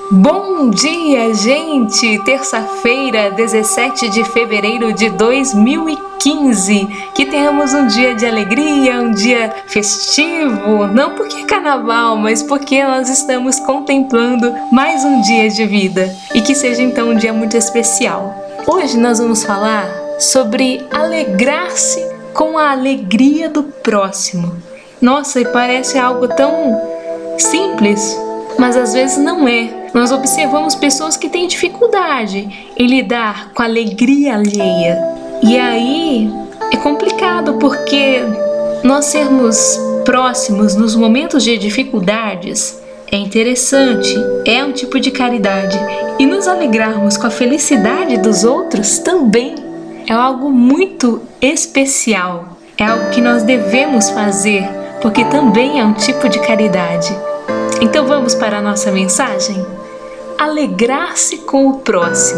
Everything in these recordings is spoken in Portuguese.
Bom dia, gente! Terça-feira, 17 de fevereiro de 2015. Que tenhamos um dia de alegria, um dia festivo. Não porque é carnaval, mas porque nós estamos contemplando mais um dia de vida. E que seja então um dia muito especial. Hoje nós vamos falar sobre alegrar-se com a alegria do próximo. Nossa, e parece algo tão simples, mas às vezes não é. Nós observamos pessoas que têm dificuldade em lidar com a alegria alheia. E aí é complicado, porque nós sermos próximos nos momentos de dificuldades é interessante, é um tipo de caridade. E nos alegrarmos com a felicidade dos outros também é algo muito especial. É algo que nós devemos fazer, porque também é um tipo de caridade. Então vamos para a nossa mensagem? Alegrar-se com o próximo.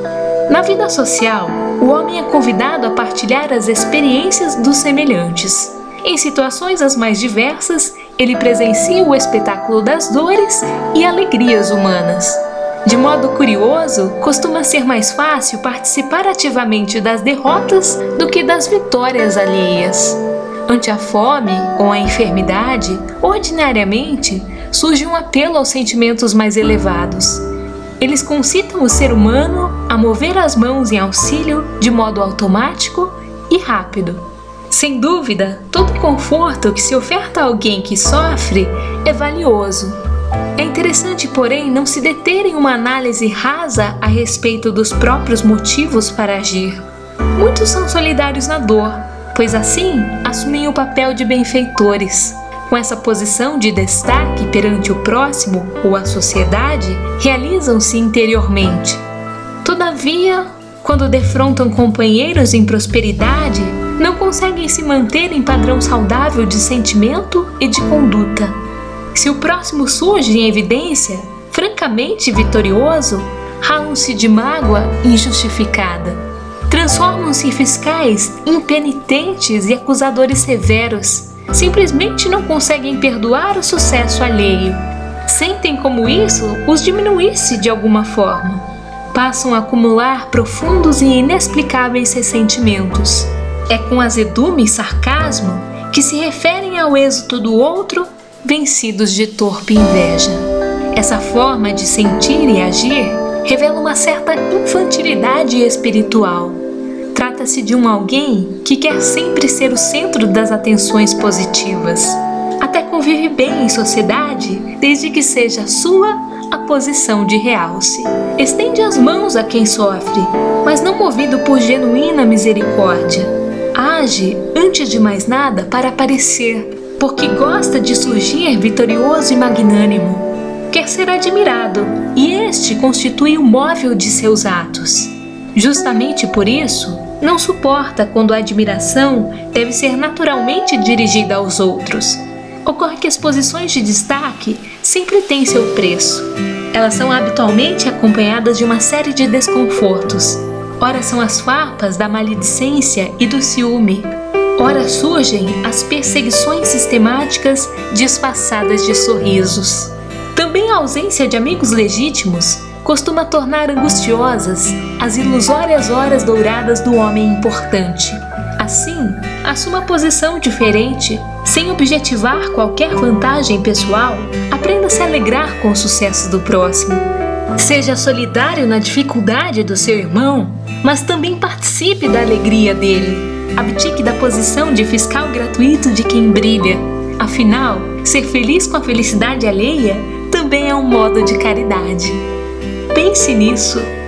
Na vida social, o homem é convidado a partilhar as experiências dos semelhantes. Em situações as mais diversas, ele presencia o espetáculo das dores e alegrias humanas. De modo curioso, costuma ser mais fácil participar ativamente das derrotas do que das vitórias alheias. Ante a fome ou a enfermidade, ordinariamente, surge um apelo aos sentimentos mais elevados. Eles concitam o ser humano a mover as mãos em auxílio de modo automático e rápido. Sem dúvida, todo conforto que se oferta a alguém que sofre é valioso. É interessante, porém, não se deter em uma análise rasa a respeito dos próprios motivos para agir. Muitos são solidários na dor, pois assim assumem o papel de benfeitores. Com essa posição de destaque perante o próximo ou a sociedade, realizam-se interiormente. Todavia, quando defrontam companheiros em prosperidade, não conseguem se manter em padrão saudável de sentimento e de conduta. Se o próximo surge em evidência, francamente vitorioso, ralam-se de mágoa injustificada. Transformam-se em fiscais impenitentes e acusadores severos. Simplesmente não conseguem perdoar o sucesso alheio. Sentem como isso os diminuísse de alguma forma. Passam a acumular profundos e inexplicáveis ressentimentos. É com azedume e sarcasmo que se referem ao êxito do outro, vencidos de torpe inveja. Essa forma de sentir e agir revela uma certa infantilidade espiritual. Trata-se de alguém que quer sempre ser o centro das atenções positivas. Até convive bem em sociedade, desde que seja sua a posição de realce. Estende as mãos a quem sofre, mas não movido por genuína misericórdia. Age, antes de mais nada, para aparecer, porque gosta de surgir vitorioso e magnânimo. Quer ser admirado, e este constitui o móvel de seus atos. Justamente por isso, não suporta quando a admiração deve ser naturalmente dirigida aos outros. Ocorre que as posições de destaque sempre têm seu preço. Elas são habitualmente acompanhadas de uma série de desconfortos. Ora são as farpas da maledicência e do ciúme. Ora surgem as perseguições sistemáticas disfarçadas de sorrisos. Também a ausência de amigos legítimos costuma tornar angustiosas as ilusórias horas douradas do homem importante. Assim, assuma posição diferente, sem objetivar qualquer vantagem pessoal, aprenda a se alegrar com o sucesso do próximo. Seja solidário na dificuldade do seu irmão, mas também participe da alegria dele. Abdique da posição de fiscal gratuito de quem brilha. Afinal, ser feliz com a felicidade alheia também é um modo de caridade. Pense nisso.